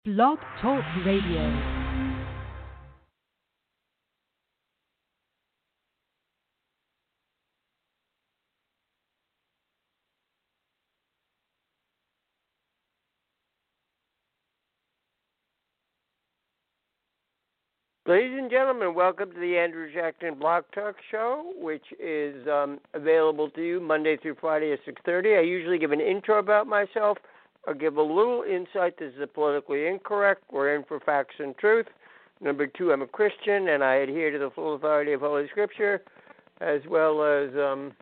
Blog Talk Radio. Ladies and gentlemen, welcome to the Andrew Jackson Blog Talk Show, which is available to you Monday through Friday at 6:30. I usually give an intro about myself. I'll give a little insight. This is politically incorrect. We're in for facts and truth. Number two, I'm a Christian, and I adhere to the full authority of Holy Scripture, as well as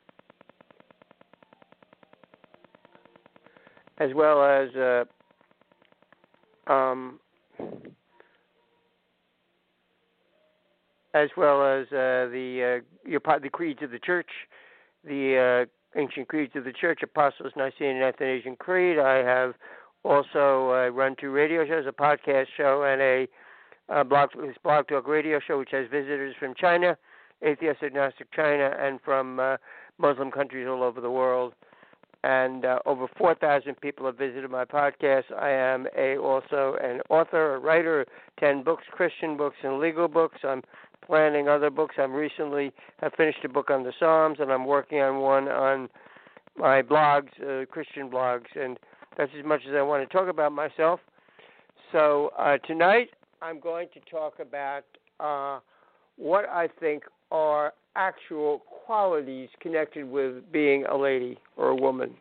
the creeds of the church, the ancient creeds of the church, Apostles, Nicene, and Athanasian Creed. I have also run two radio shows, a podcast show and a blog talk radio show, which has visitors from China, atheist agnostic China, and from Muslim countries all over the world. And over 4,000 people have visited my podcast. I am also an author, a writer, 10 books, Christian books and legal books. I'm planning other books. I recently have finished a book on the Psalms, and I'm working on one on my blogs, Christian blogs, and that's as much as I want to talk about myself. So tonight I'm going to talk about what I think are actual qualities connected with being a lady or a woman.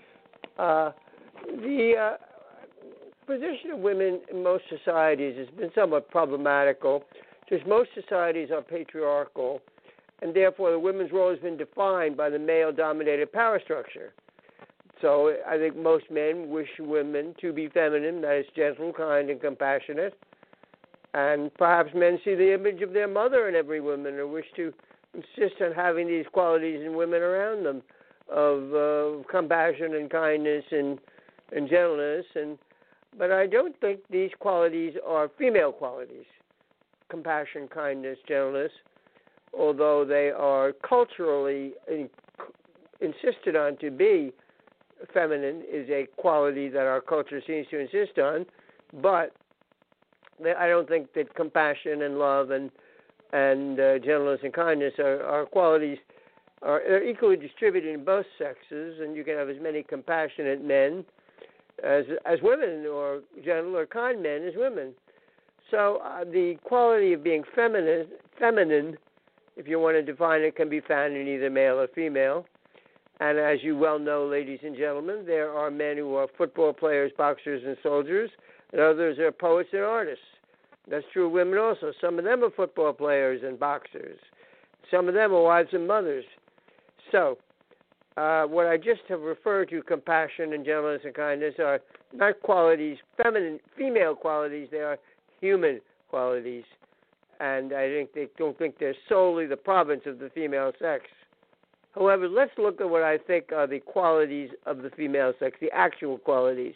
The position of women in most societies has been somewhat problematical, because most societies are patriarchal, and therefore the women's role has been defined by the male-dominated power structure. So I think most men wish women to be feminine, that is, gentle, kind, and compassionate. And perhaps men see the image of their mother in every woman and wish to insist on having these qualities in women around them of compassion and kindness and gentleness. But I don't think these qualities are female qualities, compassion, kindness, gentleness, although they are culturally insisted on to be feminine, is a quality that our culture seems to insist on. But I don't think that compassion and love and gentleness and kindness are qualities are equally distributed in both sexes, and you can have as many compassionate men as women, or gentle or kind men as women. So the quality of being feminine, if you want to define it, can be found in either male or female. And as you well know, ladies and gentlemen, there are men who are football players, boxers, and soldiers, and others are poets and artists. That's true of women also. Some of them are football players and boxers. Some of them are wives and mothers. So what I just have referred to, compassion and gentleness and kindness, are not qualities, female qualities. They are human qualities, and I don't think they're solely the province of the female sex. However, let's look at what I think are the qualities of the female sex, the actual qualities.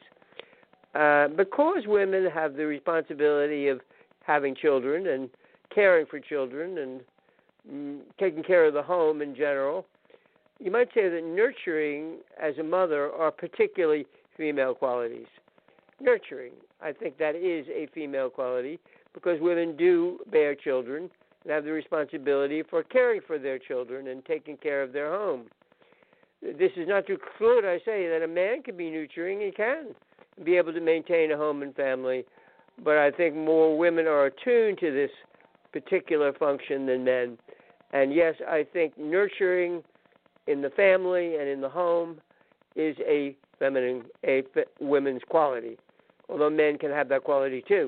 Because women have the responsibility of having children and caring for children and taking care of the home in general, you might say that nurturing as a mother are particularly female qualities. Nurturing, I think that is a female quality, because women do bear children and have the responsibility for caring for their children and taking care of their home. This is not to exclude, I say, that a man can be nurturing. He can be able to maintain a home and family, but I think more women are attuned to this particular function than men. And yes, I think nurturing in the family and in the home is a women's quality, although men can have that quality too.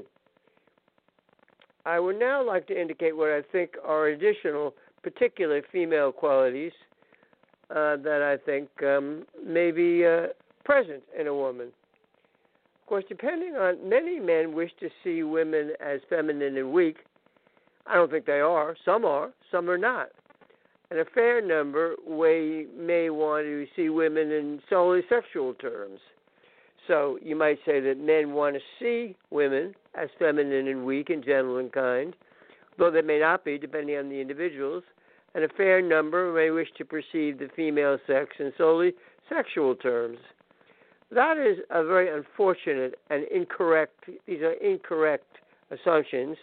I would now like to indicate what I think are additional particular female qualities that I think may be present in a woman. Of course, depending on, many men wish to see women as feminine and weak. I don't think they are. Some are not. And a fair number may want to see women in solely sexual terms. So you might say that men want to see women as feminine and weak and gentle and kind, though they may not be, depending on the individuals. And a fair number may wish to perceive the female sex in solely sexual terms. that is a very unfortunate and incorrect. These are incorrect assumptions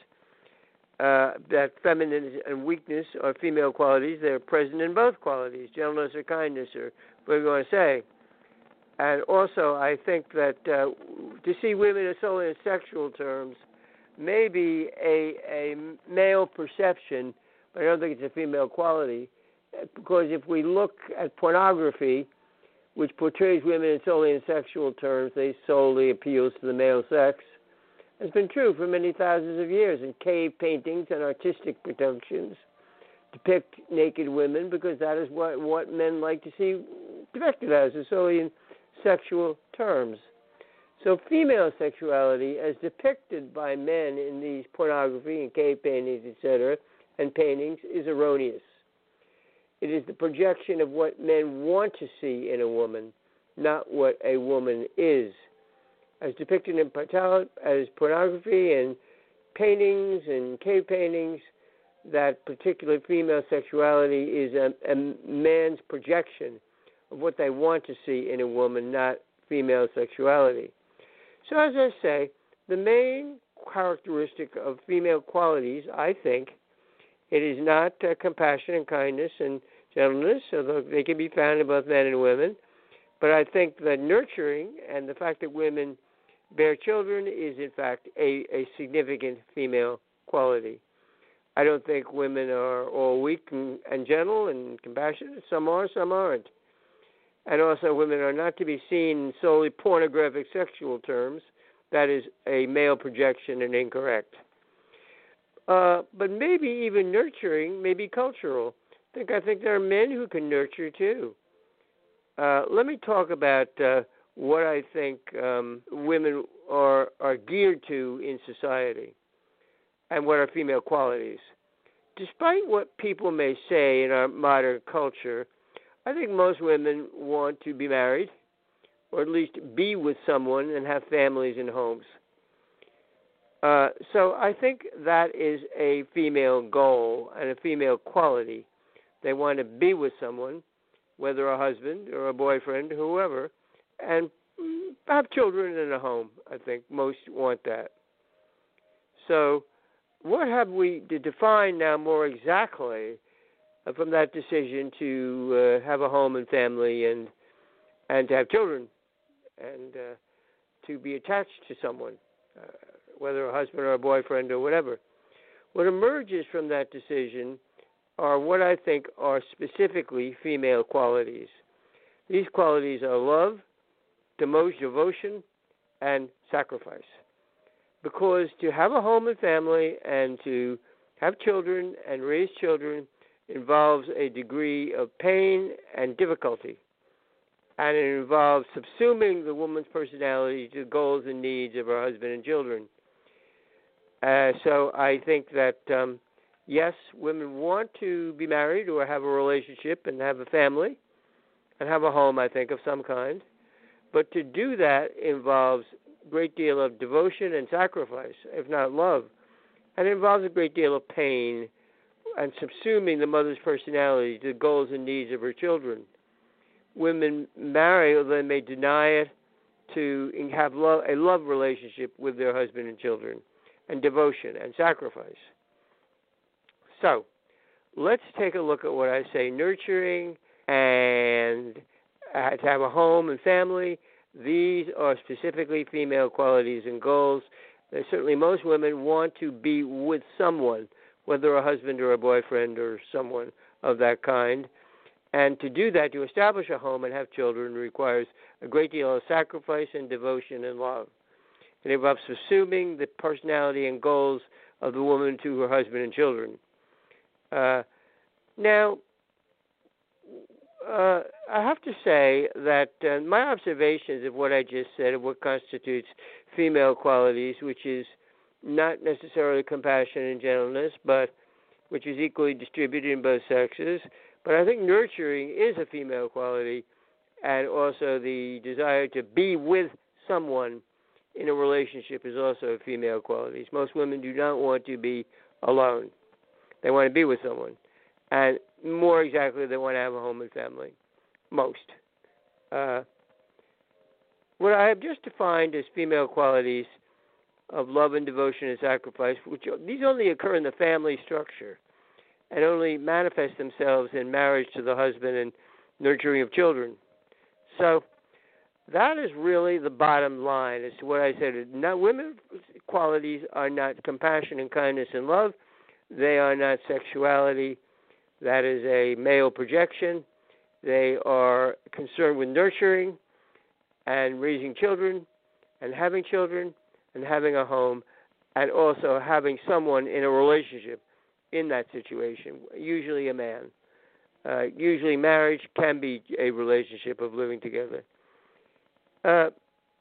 that feminine and weakness are female qualities. They're present in both qualities, gentleness or kindness, or whatever you want to say. And also, I think that to see women as solely in sexual terms may be a male perception, but I don't think it's a female quality. Because if we look at pornography, which portrays women solely in sexual terms, they solely appeals to the male sex. It's been true for many thousands of years, and cave paintings and artistic productions depict naked women because that is what men like to see depicted as, is solely in sexual terms. So female sexuality, as depicted by men in these pornography and cave paintings, etc., and paintings, is erroneous. It is the projection of what men want to see in a woman, not what a woman is. As depicted in as pornography and paintings and cave paintings, that particular female sexuality is a man's projection of what they want to see in a woman, not female sexuality. So as I say, the main characteristic of female qualities, I think, it is not compassion and kindness and gentleness, although they can be found in both men and women. But I think that nurturing and the fact that women bear children is, in fact, a significant female quality. I don't think women are all weak and gentle and compassionate. Some are, some aren't. And also, women are not to be seen in solely pornographic sexual terms. That is a male projection and incorrect. But maybe even nurturing may be cultural. I think there are men who can nurture too. Let me talk about what I think women are geared to in society and what are female qualities. Despite what people may say in our modern culture, I think most women want to be married or at least be with someone and have families and homes. So I think that is a female goal and a female quality. They want to be with someone, whether a husband or a boyfriend, whoever, and have children in a home. I think most want that. So what have we to define now more exactly from that decision to have a home and family and to have children and to be attached to someone, whether a husband or a boyfriend or whatever? What emerges from that decision are what I think are specifically female qualities. These qualities are love, devotion, and sacrifice. Because to have a home and family and to have children and raise children involves a degree of pain and difficulty. And it involves subsuming the woman's personality to the goals and needs of her husband and children. So I think that, yes, women want to be married or have a relationship and have a family and have a home, I think, of some kind. But to do that involves a great deal of devotion and sacrifice, if not love. And it involves a great deal of pain and subsuming the mother's personality to the goals and needs of her children. Women marry, although they may deny it, to have a love relationship with their husband and children, and devotion and sacrifice. So, let's take a look at what I say. Nurturing and to have a home and family, these are specifically female qualities and goals. Certainly most women want to be with someone, whether a husband or a boyfriend or someone of that kind. And to do that, to establish a home and have children, requires a great deal of sacrifice and devotion and love. It involves assuming the personality and goals of the woman to her husband and children. Now, I have to say that my observations of what I just said, of what constitutes female qualities, which is not necessarily compassion and gentleness, but which is equally distributed in both sexes. But I think nurturing is a female quality, and also the desire to be with someone in a relationship is also a female quality. Most women do not want to be alone. They want to be with someone. And more exactly, they want to have a home and family. Most. what I have just defined as female qualities of love and devotion and sacrifice, which these only occur in the family structure and only manifest themselves in marriage to the husband and nurturing of children. So that is really the bottom line as to what I said. Not women's qualities are not compassion and kindness and love. They are not sexuality. That is a male projection. They are concerned with nurturing and raising children and having a home, and also having someone in a relationship in that situation, usually a man. Usually marriage can be a relationship of living together. The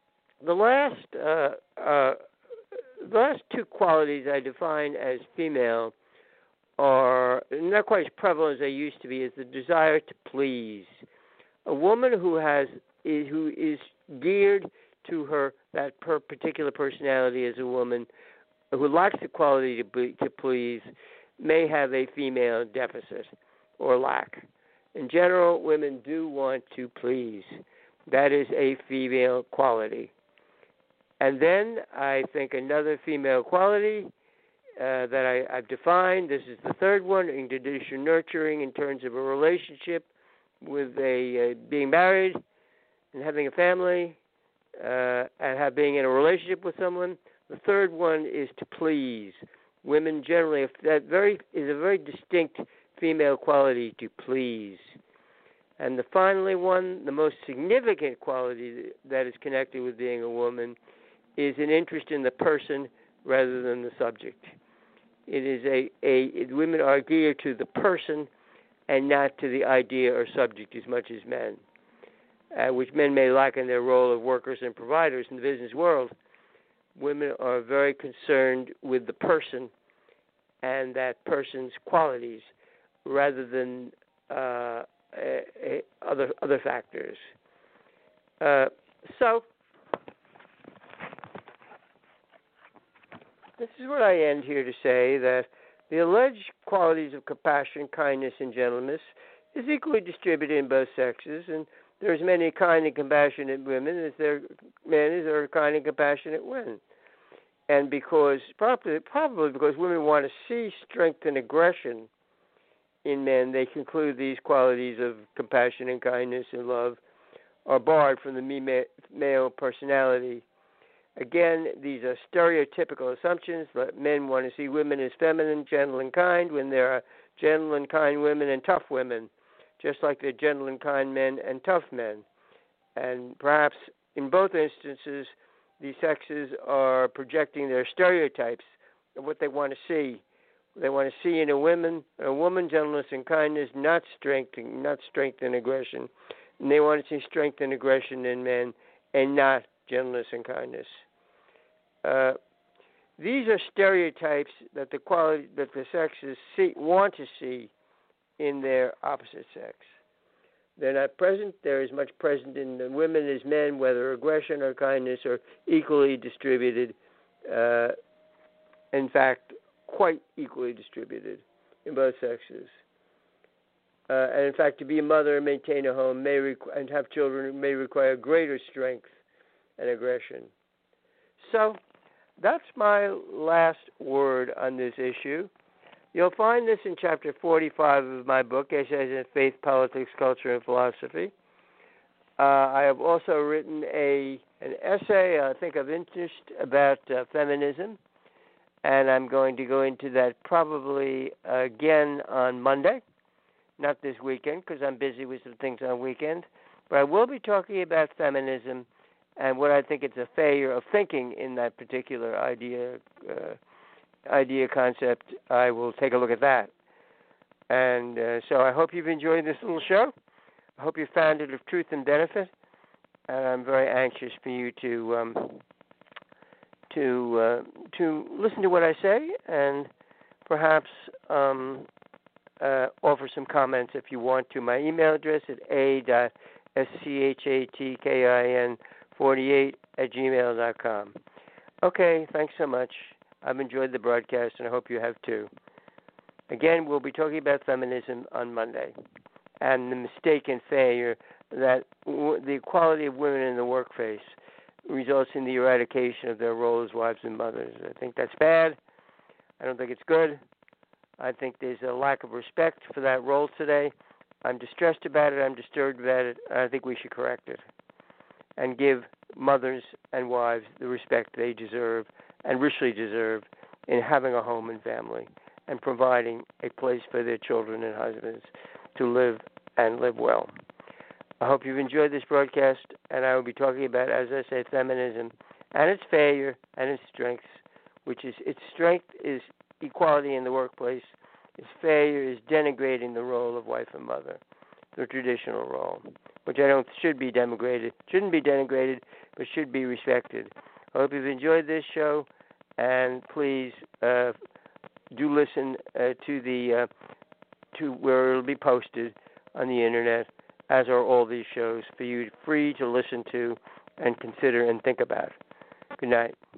last two qualities I define as female are not quite as prevalent as they used to be, is the desire to please. A woman who is geared to that particular personality as a woman, who lacks the quality to please, may have a female deficit or lack. In general, women do want to please. That is a female quality. And then I think another female quality that I've defined, this is the third one, in addition nurturing in terms of a relationship with being married and having a family, and being in a relationship with someone. The third one is to please. Women generally, is a very distinct female quality, to please. And finally one, the most significant quality that is connected with being a woman, is an interest in the person rather than the subject. It is women are geared to the person and not to the idea or subject as much as men, which men may lack in their role of workers and providers in the business world. Women are very concerned with the person and that person's qualities rather than other factors. So this is what I end here to say, that the alleged qualities of compassion, kindness, and gentleness is equally distributed in both sexes, and there's many kind and compassionate women as there are men as there are kind and compassionate women. And probably because women want to see strength and aggression in men, they conclude these qualities of compassion and kindness and love are barred from the male personality. Again, these are stereotypical assumptions, but men want to see women as feminine, gentle, and kind, when there are gentle and kind women and tough women, just like there are gentle and kind men and tough men. And perhaps in both instances, these sexes are projecting their stereotypes of what they want to see. They want to see in a woman gentleness and kindness, not strength and aggression. And they want to see strength and aggression in men, and not gentleness and kindness. These are stereotypes that the sexes want to see in their opposite sex. They're not present. They're as much present in the women as men, whether aggression or kindness are equally distributed. In fact, quite equally distributed in both sexes. And in fact, to be a mother and maintain a home and have children may require greater strength and aggression. So that's my last word on this issue. You'll find this in Chapter 45 of my book, Essays in Faith, Politics, Culture, and Philosophy. I have also written an essay, I think, of interest about feminism, and I'm going to go into that probably again on Monday, not this weekend, because I'm busy with some things on weekend. But I will be talking about feminism and what I think it's a failure of thinking in that particular idea concept. I will take a look at that. And so I hope you've enjoyed this little show. I hope you found it of truth and benefit. And I'm very anxious for you to listen to what I say and perhaps offer some comments if you want to. My email address is a.schatkin48@gmail.com. Okay, thanks so much. I've enjoyed the broadcast, and I hope you have too. Again, we'll be talking about feminism on Monday and the mistaken failure that the equality of women in the workplace results in the eradication of their role as wives and mothers. I think that's bad. I don't think it's good. I think there's a lack of respect for that role today. I'm distressed about it. I'm disturbed about it. I think we should correct it and give mothers and wives the respect they deserve and richly deserve in having a home and family and providing a place for their children and husbands to live and live well. I hope you've enjoyed this broadcast, and I will be talking about, as I say, feminism and its failure and its strengths, which is its strength is equality in the workplace. Its failure is denigrating the role of wife and mother, the traditional role, which I don't shouldn't be denigrated, but should be respected. I hope you've enjoyed this show, and please do listen to where it'll be posted on the internet, as are all these shows, for you free to listen to and consider and think about. Good night.